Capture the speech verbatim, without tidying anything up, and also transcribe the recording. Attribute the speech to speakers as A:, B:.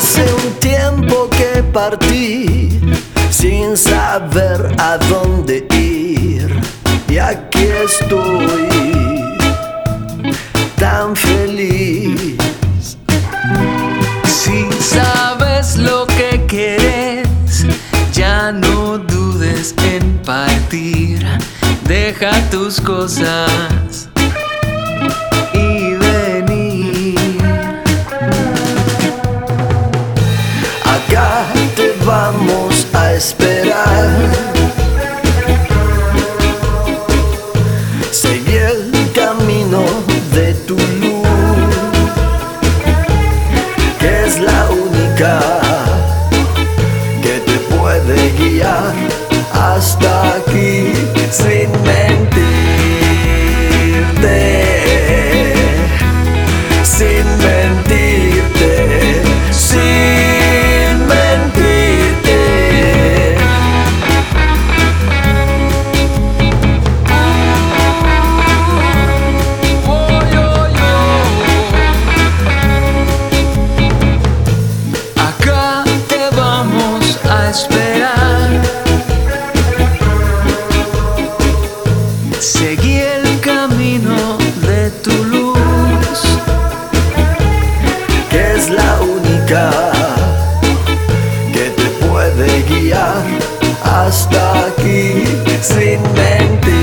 A: Hace un tiempo que partí sin saber a dónde ir, y aquí estoy tan feliz.
B: Si sabes lo que quieres, ya no dudes en partir. Deja tus cosas y venir.
A: Acá te vamos a esperar. Seguí el camino de tu luz, que es la única que te puede guiar hasta aquí sin mentirte, sin mentirte, sin mentirte.
B: Oh, yo, yo. Acá te vamos a esperar. Seguí el camino de tu luz,
A: Que es la única que te puede guiar hasta aquí sin mentir.